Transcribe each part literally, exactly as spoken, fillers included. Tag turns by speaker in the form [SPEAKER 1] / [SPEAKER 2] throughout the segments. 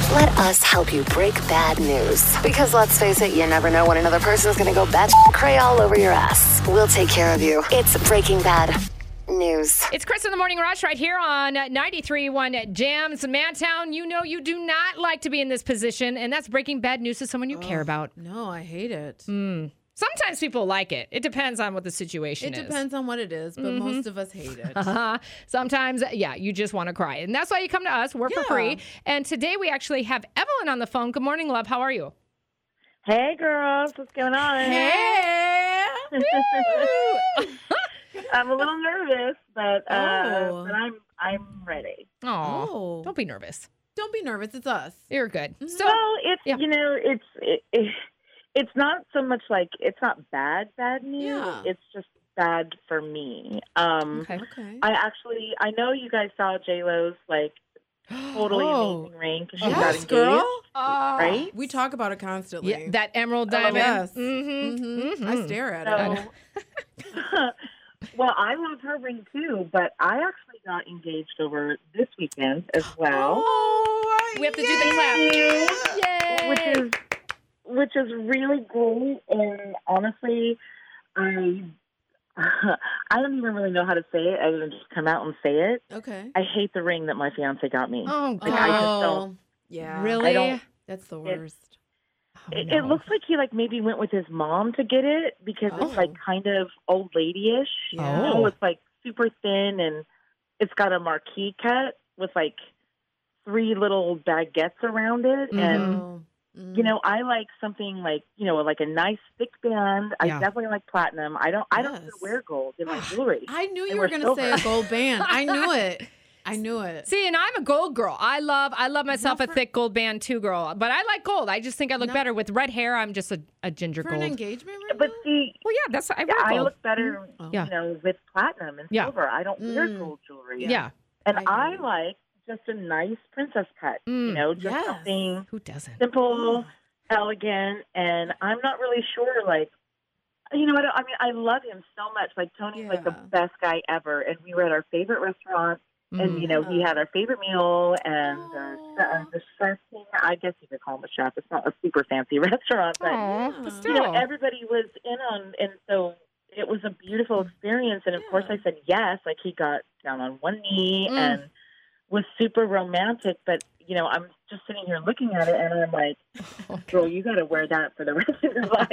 [SPEAKER 1] Let us help you break bad news. Because let's face it, you never know when another person's going to go bat cray all over your ass. We'll take care of you. It's Breaking Bad News.
[SPEAKER 2] It's Chris in the Morning Rush right here on ninety-three point one Jams. Mantown, you know you do not like to be in this position, and that's breaking bad news to someone you oh, care about.
[SPEAKER 3] No, I hate it.
[SPEAKER 2] Mm. Sometimes people like it. It depends on what the situation
[SPEAKER 3] it
[SPEAKER 2] is.
[SPEAKER 3] It depends on what it is, but mm-hmm. most of us hate it.
[SPEAKER 2] Uh-huh. Sometimes, yeah, you just want to cry. And that's why you come to us. We're yeah. for free. And today we actually have Evelyn on the phone. Good morning, love. How are you?
[SPEAKER 4] Hey, girls. What's going on?
[SPEAKER 2] Hey.
[SPEAKER 4] I'm a little nervous, but uh, oh. but I'm I'm ready.
[SPEAKER 2] Oh, don't be nervous.
[SPEAKER 3] Don't be nervous. It's us.
[SPEAKER 2] You're good.
[SPEAKER 4] Mm-hmm. So well, it's yeah. you know it's it, it, it's not so much like it's not bad bad news. Yeah. It's just bad for me. Um,
[SPEAKER 2] okay. okay.
[SPEAKER 4] I actually I know you guys saw J Lo's like totally oh. amazing ring because she
[SPEAKER 3] yes,
[SPEAKER 4] got engaged,
[SPEAKER 3] girl.
[SPEAKER 4] right?
[SPEAKER 3] We talk about it constantly.
[SPEAKER 2] Yeah, that emerald diamond.
[SPEAKER 3] Oh, yes.
[SPEAKER 2] Mm-hmm.
[SPEAKER 3] Mm-hmm. I stare at
[SPEAKER 4] so, it. Well, I love her ring too, but I actually got engaged over this weekend as well.
[SPEAKER 2] Oh, we have to yay. do the clap. Yay!
[SPEAKER 4] Which is which is really great, and honestly, I I don't even really know how to say it other than just come out and say it.
[SPEAKER 3] Okay.
[SPEAKER 4] I hate the ring that my fiance got me.
[SPEAKER 2] Oh,
[SPEAKER 4] like, I just don't.
[SPEAKER 3] Yeah.
[SPEAKER 2] Really?
[SPEAKER 4] I don't,
[SPEAKER 3] That's the worst.
[SPEAKER 4] It, It, no. it looks like he like maybe went with his mom to get it because
[SPEAKER 3] oh.
[SPEAKER 4] it's like kind of old lady-ish.
[SPEAKER 2] Yeah.
[SPEAKER 4] You know, it's like super thin and it's got a marquee cut with like three little baguettes around it.
[SPEAKER 2] Mm-hmm.
[SPEAKER 4] And,
[SPEAKER 3] mm-hmm.
[SPEAKER 4] you know, I like something like, you know, like a nice thick band. I
[SPEAKER 2] yeah.
[SPEAKER 4] definitely like platinum. I don't, I
[SPEAKER 3] yes.
[SPEAKER 4] don't wear gold in my jewelry.
[SPEAKER 3] I knew you
[SPEAKER 4] I
[SPEAKER 3] were going to say a gold band. I knew it. I knew it.
[SPEAKER 2] See, and I'm a gold girl. I love I love myself
[SPEAKER 3] for,
[SPEAKER 2] a thick gold band too, girl. But I like gold. I just think I look
[SPEAKER 3] no,
[SPEAKER 2] better with red hair. I'm just a, a ginger
[SPEAKER 3] for
[SPEAKER 2] gold.
[SPEAKER 3] an engagement ring?
[SPEAKER 4] But see,
[SPEAKER 2] well, yeah, that's I,
[SPEAKER 4] yeah,
[SPEAKER 2] wear
[SPEAKER 4] I
[SPEAKER 2] gold.
[SPEAKER 4] look better,
[SPEAKER 2] mm-hmm.
[SPEAKER 4] you know, with platinum and
[SPEAKER 2] yeah.
[SPEAKER 4] silver. I don't
[SPEAKER 3] mm.
[SPEAKER 4] wear gold jewelry.
[SPEAKER 2] Yeah, yeah.
[SPEAKER 4] and
[SPEAKER 3] I,
[SPEAKER 4] I like just a nice princess cut.
[SPEAKER 2] Mm.
[SPEAKER 4] You know, just
[SPEAKER 3] yes.
[SPEAKER 4] something
[SPEAKER 2] who doesn't
[SPEAKER 4] simple, elegant, and I'm not really sure. Like, you know, I, don't, I mean, I love him so much. Like Tony's
[SPEAKER 3] yeah.
[SPEAKER 4] like the best guy ever, and we were at our favorite restaurant.
[SPEAKER 2] Mm.
[SPEAKER 4] And, you know, he had our favorite meal and
[SPEAKER 3] oh.
[SPEAKER 4] uh, the chef thing, I guess you could call him a chef. It's not a super fancy restaurant, but,
[SPEAKER 2] Aww, but
[SPEAKER 4] you know,
[SPEAKER 2] still.
[SPEAKER 4] everybody was in on, and so it was a beautiful experience. And, of
[SPEAKER 3] yeah.
[SPEAKER 4] course, I said yes. Like, he got down on one knee
[SPEAKER 2] Mm.
[SPEAKER 4] and was super romantic. But, you know, I'm just sitting here looking at it, and I'm like,
[SPEAKER 2] okay.
[SPEAKER 4] girl, you got to wear that for the rest of your life.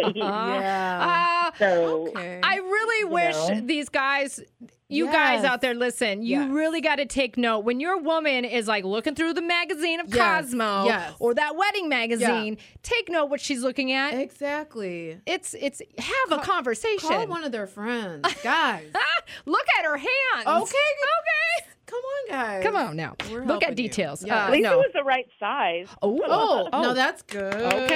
[SPEAKER 3] yeah.
[SPEAKER 2] Uh,
[SPEAKER 4] so
[SPEAKER 3] okay.
[SPEAKER 2] I really wish
[SPEAKER 4] know?
[SPEAKER 2] these guys, you
[SPEAKER 3] Yes.
[SPEAKER 2] guys out there, listen, you
[SPEAKER 3] Yes.
[SPEAKER 2] really got to take note. When your woman is like looking through the magazine of
[SPEAKER 3] Yes.
[SPEAKER 2] Cosmo
[SPEAKER 3] Yes.
[SPEAKER 2] or that wedding magazine, take note what she's looking at.
[SPEAKER 3] Exactly.
[SPEAKER 2] It's, it's, have a conversation.
[SPEAKER 3] Call one of their friends. Guys.
[SPEAKER 2] Look at her hands.
[SPEAKER 3] Okay.
[SPEAKER 2] Okay.
[SPEAKER 3] Come on, guys.
[SPEAKER 2] Come on now.
[SPEAKER 3] We're
[SPEAKER 2] Look at
[SPEAKER 3] helping you.
[SPEAKER 2] details.
[SPEAKER 3] Yeah.
[SPEAKER 2] Uh,
[SPEAKER 4] at least
[SPEAKER 2] no.
[SPEAKER 4] it was the right size.
[SPEAKER 2] Oh,
[SPEAKER 3] Oh,
[SPEAKER 2] oh.
[SPEAKER 3] no, that's good.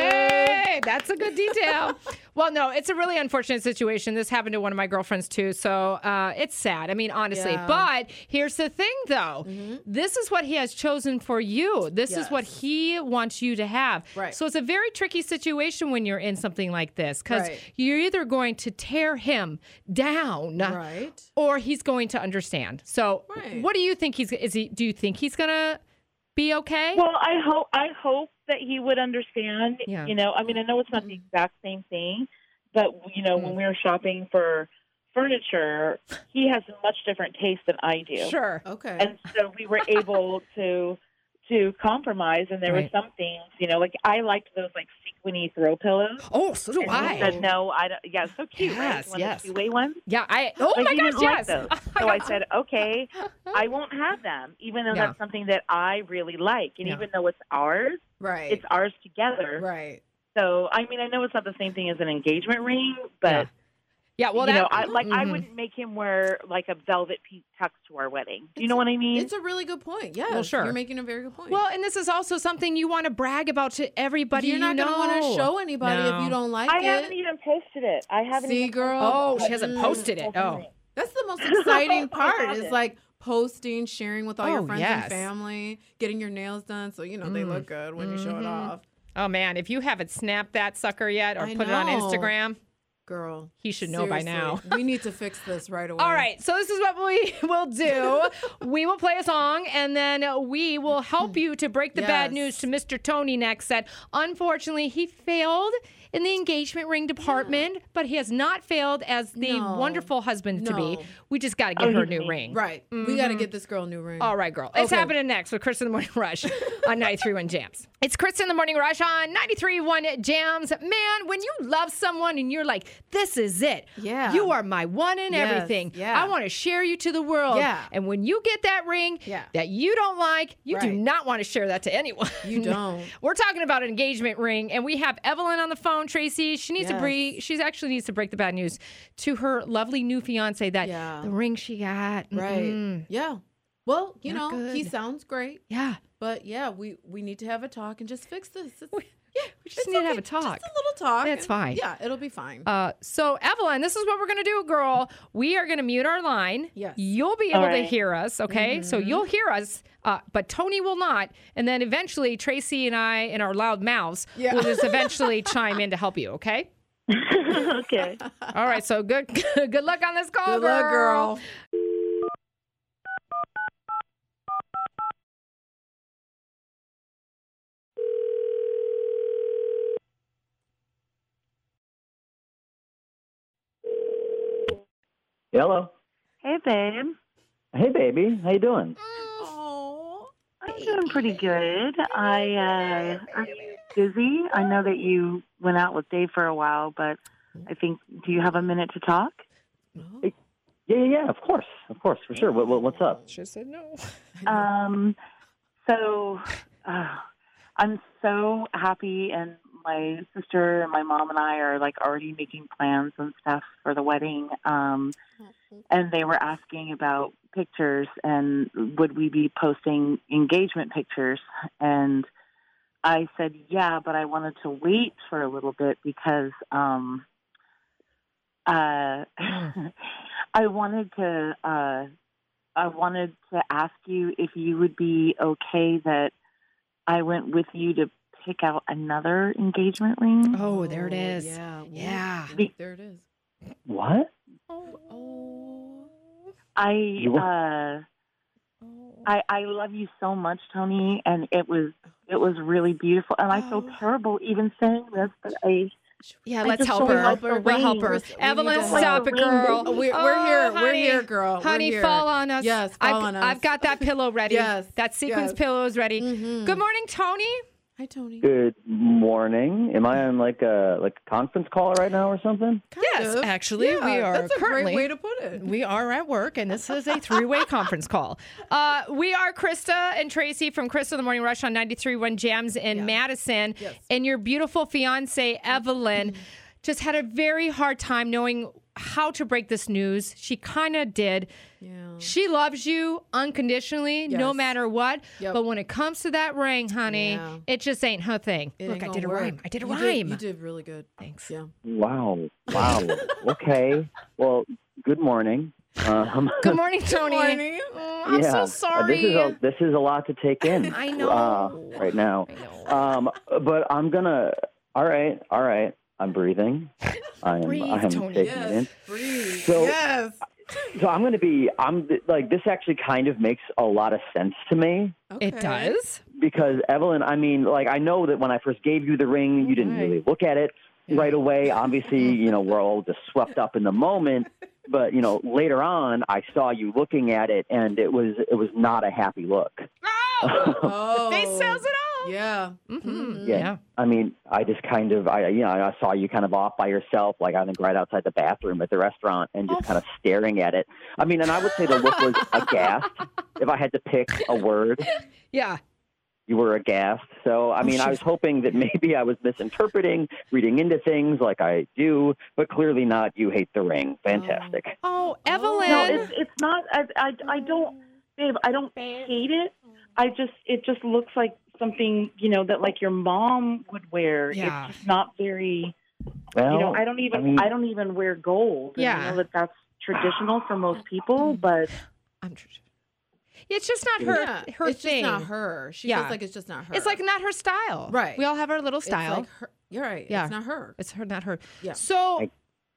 [SPEAKER 2] Okay, that's a good detail. Well, no, it's a really unfortunate situation. This happened to one of my girlfriends too, so uh, it's sad. I mean, honestly.
[SPEAKER 3] Yeah.
[SPEAKER 2] But here's the thing, though.
[SPEAKER 3] Mm-hmm.
[SPEAKER 2] This is what he has chosen for you. This
[SPEAKER 3] Yes.
[SPEAKER 2] is what he wants you to have.
[SPEAKER 3] Right.
[SPEAKER 2] So it's a very tricky situation when you're in something like this because
[SPEAKER 3] Right.
[SPEAKER 2] you're either going to tear him down,
[SPEAKER 3] Right.
[SPEAKER 2] or he's going to understand. So,
[SPEAKER 3] Right.
[SPEAKER 2] what do you think he's? Is he? Do you think he's gonna be okay?
[SPEAKER 4] Well, I hope I hope that he would understand.
[SPEAKER 2] Yeah.
[SPEAKER 4] You know, I mean, I know it's not the exact same thing, but you know,
[SPEAKER 2] Mm.
[SPEAKER 4] when we were shopping for furniture, he has a much different taste than I do.
[SPEAKER 2] Sure.
[SPEAKER 3] Okay.
[SPEAKER 4] And so we were able to to compromise, and there
[SPEAKER 2] Right.
[SPEAKER 4] were some things, you know, like I liked those like sequiny throw pillows.
[SPEAKER 2] Oh, so do
[SPEAKER 4] And
[SPEAKER 2] I.
[SPEAKER 4] he said, no, I don't. Yeah, so cute, right?
[SPEAKER 2] Yes,
[SPEAKER 4] One
[SPEAKER 2] yes.
[SPEAKER 4] of the two-way ones.
[SPEAKER 2] Yeah, I. Oh
[SPEAKER 4] But
[SPEAKER 2] my
[SPEAKER 4] he
[SPEAKER 2] gosh,
[SPEAKER 4] didn't
[SPEAKER 2] yes.
[SPEAKER 4] like those. So I said, okay, I won't have them, even though
[SPEAKER 2] Yeah.
[SPEAKER 4] that's something that I really like, and
[SPEAKER 2] Yeah.
[SPEAKER 4] even though it's ours,
[SPEAKER 3] right.
[SPEAKER 4] it's ours together.
[SPEAKER 3] right.
[SPEAKER 4] So, I mean, I know it's not the same thing as an engagement ring, but,
[SPEAKER 2] Yeah, well,
[SPEAKER 4] you
[SPEAKER 2] that,
[SPEAKER 4] know, I, like, I
[SPEAKER 2] mhm.
[SPEAKER 4] wouldn't make him wear, like, a velvet pink tux to our wedding. Do you know what I mean?
[SPEAKER 3] It's a really good point. Yeah.
[SPEAKER 2] Well, sure.
[SPEAKER 3] You're making a very good point.
[SPEAKER 2] Well, and this is also something you want to brag about to everybody.
[SPEAKER 3] you're not
[SPEAKER 2] you
[SPEAKER 3] going to
[SPEAKER 2] know.
[SPEAKER 3] want to show anybody
[SPEAKER 2] No.
[SPEAKER 3] if you don't like
[SPEAKER 4] I
[SPEAKER 3] it.
[SPEAKER 4] haven't even posted it. I haven't
[SPEAKER 3] See,
[SPEAKER 4] even
[SPEAKER 3] girl?
[SPEAKER 2] Oh,
[SPEAKER 4] posted
[SPEAKER 2] she hasn't
[SPEAKER 3] Mm.
[SPEAKER 2] posted it. Oh,
[SPEAKER 3] That's the most exciting part is
[SPEAKER 4] haven't.
[SPEAKER 3] like posting, sharing with all
[SPEAKER 2] Oh,
[SPEAKER 3] your friends
[SPEAKER 2] yes.
[SPEAKER 3] and family, getting your nails done so, you know, they
[SPEAKER 2] Mm.
[SPEAKER 3] look good when you show it
[SPEAKER 2] Mhm.
[SPEAKER 3] off.
[SPEAKER 2] oh man, if you haven't snapped that sucker yet or
[SPEAKER 3] I
[SPEAKER 2] put it on
[SPEAKER 3] know.
[SPEAKER 2] Instagram,
[SPEAKER 3] Girl.
[SPEAKER 2] He should know by
[SPEAKER 3] seriously,
[SPEAKER 2] now.
[SPEAKER 3] We need to fix this right away.
[SPEAKER 2] All right, so this is what we will do. We will play a song, and then we will help you to break the bad
[SPEAKER 3] Yes.
[SPEAKER 2] news to Mister Tony next. That unfortunately he failed in the engagement ring department, but he has not failed as the
[SPEAKER 3] No.
[SPEAKER 2] wonderful husband to be.
[SPEAKER 3] No.
[SPEAKER 2] We just got to get
[SPEAKER 4] Oh,
[SPEAKER 2] her a
[SPEAKER 4] you
[SPEAKER 2] new
[SPEAKER 4] mean-
[SPEAKER 2] ring.
[SPEAKER 3] Right. We got to get this girl a new ring.
[SPEAKER 2] All right, girl. It's
[SPEAKER 3] Okay.
[SPEAKER 2] happening next with Chris in the Morning Rush on ninety-three point one Jams. It's Chris in the Morning Rush on ninety-three point one Jams. Man, when you love someone and you're like, this is it.
[SPEAKER 3] Yeah.
[SPEAKER 2] You are my one and
[SPEAKER 3] Yes,
[SPEAKER 2] everything.
[SPEAKER 3] yeah.
[SPEAKER 2] I want to share you to the world.
[SPEAKER 3] Yeah.
[SPEAKER 2] And when you get that ring
[SPEAKER 3] Yeah.
[SPEAKER 2] that you don't like, you do
[SPEAKER 3] Right.
[SPEAKER 2] not want to share that to anyone.
[SPEAKER 3] You don't.
[SPEAKER 2] We're talking about an engagement ring, and we have Evelyn on the phone. Tracy, she needs to
[SPEAKER 3] Yes.
[SPEAKER 2] breathe. She actually needs to break the bad news to her lovely new fiance that
[SPEAKER 3] Yeah.
[SPEAKER 2] the ring she got.
[SPEAKER 3] Right.
[SPEAKER 2] mm-mm.
[SPEAKER 3] Yeah. Well, you
[SPEAKER 2] Not
[SPEAKER 3] know, he
[SPEAKER 2] good.
[SPEAKER 3] sounds great.
[SPEAKER 2] Yeah.
[SPEAKER 3] But yeah, we, we need to have a talk and just fix this. It's,
[SPEAKER 2] Yeah, we just
[SPEAKER 3] it's
[SPEAKER 2] need to have
[SPEAKER 3] okay.
[SPEAKER 2] a talk.
[SPEAKER 3] Just a little talk.
[SPEAKER 2] That's
[SPEAKER 3] and-
[SPEAKER 2] fine.
[SPEAKER 3] Yeah, it'll be fine.
[SPEAKER 2] Uh, so, Evelyn, this is what we're going to do, girl. We are going to mute our line.
[SPEAKER 3] Yes.
[SPEAKER 2] You'll be able
[SPEAKER 4] All
[SPEAKER 2] to
[SPEAKER 4] right.
[SPEAKER 2] hear us, okay? So you'll hear us, uh, but Tony will not. And then eventually, Tracy and I, in our loud mouths,
[SPEAKER 3] Yeah.
[SPEAKER 2] will just eventually chime in to help you, okay?
[SPEAKER 4] Okay.
[SPEAKER 2] All right, so good good luck on this call,
[SPEAKER 3] Good luck, girl.
[SPEAKER 5] Hello.
[SPEAKER 4] Hey, babe.
[SPEAKER 5] Hey, baby. How you doing?
[SPEAKER 3] Oh.
[SPEAKER 4] I'm doing pretty good. I uh, I'm busy. I know that you went out with Dave for a while, but I think, do you have a minute to talk?
[SPEAKER 5] Yeah, yeah, yeah. Of course, of course, for sure. What, what, what's up?
[SPEAKER 2] She said no.
[SPEAKER 4] Um, so uh, I'm so happy, and my sister and my mom and I are like already making plans and stuff for the wedding. Um, and they were asking about pictures and would we be posting engagement pictures? And I said, yeah, but I wanted to wait for a little bit because um, uh, I wanted to. Uh, I wanted to ask you if you would be okay that I went with you to pick out another engagement ring.
[SPEAKER 2] Oh, there it is.
[SPEAKER 3] Yeah.
[SPEAKER 2] Yeah.
[SPEAKER 3] Be- there it is.
[SPEAKER 5] What?
[SPEAKER 3] Oh.
[SPEAKER 4] I
[SPEAKER 5] You-
[SPEAKER 4] uh, I I love you so much, Tony, and it was it was really beautiful. And I feel
[SPEAKER 3] Oh.
[SPEAKER 4] terrible even saying this, but I
[SPEAKER 2] Yeah,
[SPEAKER 4] I
[SPEAKER 2] let's
[SPEAKER 4] just
[SPEAKER 2] help
[SPEAKER 4] don't
[SPEAKER 2] her.
[SPEAKER 4] like the
[SPEAKER 2] We'll help
[SPEAKER 4] ring.
[SPEAKER 2] her.
[SPEAKER 3] We need
[SPEAKER 2] Evelyn,
[SPEAKER 3] to help
[SPEAKER 2] stop
[SPEAKER 4] her.
[SPEAKER 2] it, girl.
[SPEAKER 3] Oh, we're-
[SPEAKER 2] Oh,
[SPEAKER 3] we're here. We're
[SPEAKER 2] honey.
[SPEAKER 3] here, girl. We're
[SPEAKER 2] Honey,
[SPEAKER 3] here.
[SPEAKER 2] fall on us.
[SPEAKER 3] Yes, fall
[SPEAKER 2] I've,
[SPEAKER 3] on us.
[SPEAKER 2] I've got that pillow ready.
[SPEAKER 3] Yes,
[SPEAKER 2] That sequence
[SPEAKER 3] yes.
[SPEAKER 2] pillow is ready.
[SPEAKER 3] Mhm.
[SPEAKER 2] Good morning, Tony.
[SPEAKER 3] Hi, Tony.
[SPEAKER 5] Good morning. Am I on like a like a conference call right now or something?
[SPEAKER 3] Kind
[SPEAKER 2] Yes,
[SPEAKER 3] of.
[SPEAKER 2] actually,
[SPEAKER 3] Yeah,
[SPEAKER 2] we are
[SPEAKER 3] That's a
[SPEAKER 2] currently-
[SPEAKER 3] great way to put it.
[SPEAKER 2] We are at work, and this is a three-way conference call. Uh, we are Krista and Tracy from Krista in the Morning Rush on ninety-three point one Jams in
[SPEAKER 3] Yeah.
[SPEAKER 2] Madison.
[SPEAKER 3] Yes.
[SPEAKER 2] And your beautiful fiance, Evelyn, just had a very hard time knowing how to break this news. She kind of did.
[SPEAKER 3] Yeah.
[SPEAKER 2] She loves you unconditionally, no
[SPEAKER 3] Yes.
[SPEAKER 2] matter what.
[SPEAKER 3] Yep.
[SPEAKER 2] But when it comes to that ring, honey,
[SPEAKER 3] Yeah.
[SPEAKER 2] it just ain't her thing.
[SPEAKER 3] It
[SPEAKER 2] Look,
[SPEAKER 3] ain't
[SPEAKER 2] I
[SPEAKER 3] gonna
[SPEAKER 2] did a
[SPEAKER 3] work.
[SPEAKER 2] rhyme. I did a
[SPEAKER 3] You
[SPEAKER 2] rhyme.
[SPEAKER 3] you did really good.
[SPEAKER 2] Thanks.
[SPEAKER 3] Yeah.
[SPEAKER 5] Wow. Wow. Okay. Well, good morning. Um,
[SPEAKER 2] Good morning, Tony.
[SPEAKER 3] morning.
[SPEAKER 2] Oh, I'm
[SPEAKER 5] yeah,
[SPEAKER 2] so
[SPEAKER 5] uh,
[SPEAKER 2] sorry.
[SPEAKER 5] This is a this is a lot to take in.
[SPEAKER 2] I know.
[SPEAKER 5] uh, right now.
[SPEAKER 2] I know.
[SPEAKER 5] Um, but I'm gonna. All right. All right. I'm breathing. I am.
[SPEAKER 2] Breathe,
[SPEAKER 5] I am
[SPEAKER 2] Tony.
[SPEAKER 5] taking it in.
[SPEAKER 3] Yes. Breathe.
[SPEAKER 5] So-
[SPEAKER 3] yes.
[SPEAKER 5] So I'm going to be, I'm like, this actually kind of makes a lot of sense to me
[SPEAKER 2] It
[SPEAKER 3] Okay.
[SPEAKER 2] does.
[SPEAKER 5] because Evelyn, I mean, like, I know that when I first gave you the ring, you didn't
[SPEAKER 2] Right.
[SPEAKER 5] really look at it right away. Obviously, you know, we're all just swept up in the moment. But, you know, later on, I saw you looking at it and it was, it was not a happy look.
[SPEAKER 2] Oh,
[SPEAKER 3] Oh.
[SPEAKER 2] face sells it all.
[SPEAKER 3] Yeah.
[SPEAKER 2] Mhm.
[SPEAKER 5] Yeah.
[SPEAKER 2] Yeah.
[SPEAKER 5] I mean, I just kind of, I, you know, I saw you kind of off by yourself, like I think right outside the bathroom at the restaurant and just
[SPEAKER 2] Oh.
[SPEAKER 5] kind of staring at it. I mean, and I would say the look was aghast. If I had to pick a word,
[SPEAKER 2] Yeah.
[SPEAKER 5] you were aghast. So, I mean, I was hoping that maybe I was misinterpreting, reading into things like I do, but clearly not. You hate the ring. Fantastic.
[SPEAKER 2] Oh, Evelyn.
[SPEAKER 4] no, it's it's not. I I, I don't, babe. I don't hate it. I just it just looks like something, you know, that like your mom would wear.
[SPEAKER 2] Yeah.
[SPEAKER 4] It's just not very.
[SPEAKER 5] Well,
[SPEAKER 4] You know, I don't even
[SPEAKER 5] I mean-
[SPEAKER 4] I don't even wear gold. And
[SPEAKER 2] Yeah.
[SPEAKER 4] I know that that's traditional for most people, but
[SPEAKER 2] I'm tr- It's just not her
[SPEAKER 3] Yeah.
[SPEAKER 2] her
[SPEAKER 3] it's
[SPEAKER 2] thing.
[SPEAKER 3] just not her. She
[SPEAKER 2] Yeah.
[SPEAKER 3] feels like it's just not her.
[SPEAKER 2] It's like not her style.
[SPEAKER 3] Right.
[SPEAKER 2] We all have our little
[SPEAKER 3] It's
[SPEAKER 2] style.
[SPEAKER 3] like her. You're right.
[SPEAKER 2] Yeah.
[SPEAKER 3] It's not her.
[SPEAKER 2] It's her, not her.
[SPEAKER 3] Yeah.
[SPEAKER 2] So,
[SPEAKER 5] I-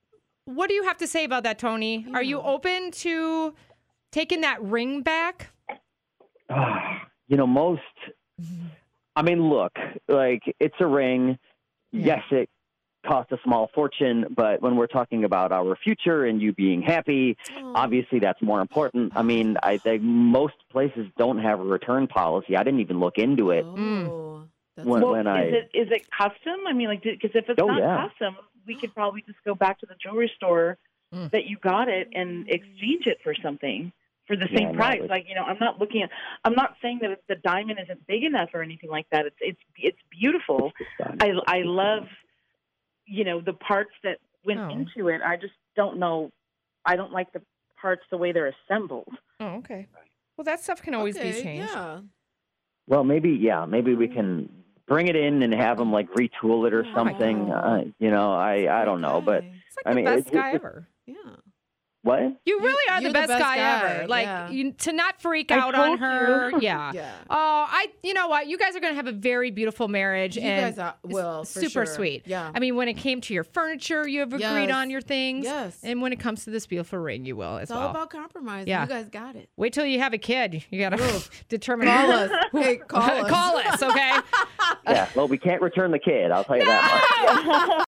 [SPEAKER 2] what do you have to say about that, Tony? Are you open to taking that ring back?
[SPEAKER 5] You know, most, I mean, look, like, it's a ring.
[SPEAKER 2] Yeah.
[SPEAKER 5] Yes, it cost a small fortune, but when we're talking about our future and you being happy,
[SPEAKER 3] Oh.
[SPEAKER 5] obviously that's more important. I mean, I think most places don't have a return policy. I didn't even look into it.
[SPEAKER 3] Oh, that's
[SPEAKER 5] When-
[SPEAKER 3] a-
[SPEAKER 4] Well,
[SPEAKER 5] when I-
[SPEAKER 4] is it is it custom? I mean, like, because if it's
[SPEAKER 5] Oh,
[SPEAKER 4] not
[SPEAKER 5] yeah.
[SPEAKER 4] custom, we could probably just go back to the jewelry store
[SPEAKER 2] Mm.
[SPEAKER 4] that you got it and exchange it for something for the
[SPEAKER 5] Yeah,
[SPEAKER 4] same
[SPEAKER 5] no,
[SPEAKER 4] price.
[SPEAKER 5] but-
[SPEAKER 4] Like, you know, I'm not looking at. I'm not saying that the diamond isn't big enough or anything like that. It's it's it's beautiful. I I love, you know, the parts that went
[SPEAKER 2] Oh.
[SPEAKER 4] into it. I just don't know. I don't like the parts the way they're assembled.
[SPEAKER 2] Oh, okay. Well, that stuff can always
[SPEAKER 3] okay,
[SPEAKER 2] be changed.
[SPEAKER 3] Yeah.
[SPEAKER 5] Well, maybe, yeah, maybe we can bring it in and have them, like, retool it or
[SPEAKER 3] Oh,
[SPEAKER 5] something.
[SPEAKER 3] wow.
[SPEAKER 5] Uh, you know, I, I don't know, but
[SPEAKER 3] Okay.
[SPEAKER 2] It's like
[SPEAKER 5] I
[SPEAKER 2] the
[SPEAKER 5] mean,
[SPEAKER 2] best
[SPEAKER 5] it-
[SPEAKER 2] guy
[SPEAKER 5] it-
[SPEAKER 2] ever.
[SPEAKER 3] Yeah.
[SPEAKER 5] what?
[SPEAKER 2] You really are the
[SPEAKER 3] you're the
[SPEAKER 2] best,
[SPEAKER 3] best
[SPEAKER 2] guy,
[SPEAKER 3] guy,
[SPEAKER 2] ever. Like
[SPEAKER 3] yeah.
[SPEAKER 2] you, to not freak
[SPEAKER 4] I
[SPEAKER 2] out on
[SPEAKER 4] told
[SPEAKER 2] her.
[SPEAKER 4] you.
[SPEAKER 2] Yeah.
[SPEAKER 3] Yeah.
[SPEAKER 2] Oh, I. You know what? You guys are going to have a very beautiful marriage,
[SPEAKER 3] You
[SPEAKER 2] and
[SPEAKER 3] guys are, will, for
[SPEAKER 2] super
[SPEAKER 3] sure.
[SPEAKER 2] sweet.
[SPEAKER 3] Yeah.
[SPEAKER 2] I mean, when it came to your furniture, you have agreed
[SPEAKER 3] Yes.
[SPEAKER 2] on your things.
[SPEAKER 3] Yes.
[SPEAKER 2] And when it comes to this beautiful ring, you will as
[SPEAKER 3] It's all
[SPEAKER 2] well.
[SPEAKER 3] about compromise.
[SPEAKER 2] Yeah.
[SPEAKER 3] You guys got it.
[SPEAKER 2] Wait till you have a kid. You got to
[SPEAKER 3] Ooh.
[SPEAKER 2] determine.
[SPEAKER 3] Call us. Hey, call us.
[SPEAKER 2] Call us, okay?
[SPEAKER 5] Yeah, well, we can't return the kid. I'll tell you that much.